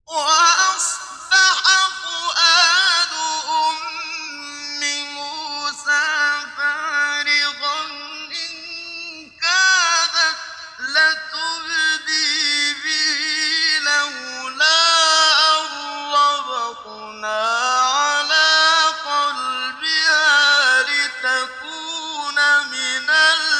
وأصبح فؤاد أم موسى فارغا إن كادت لتبدي به لولا أن ربطنا على قلبها لتكون من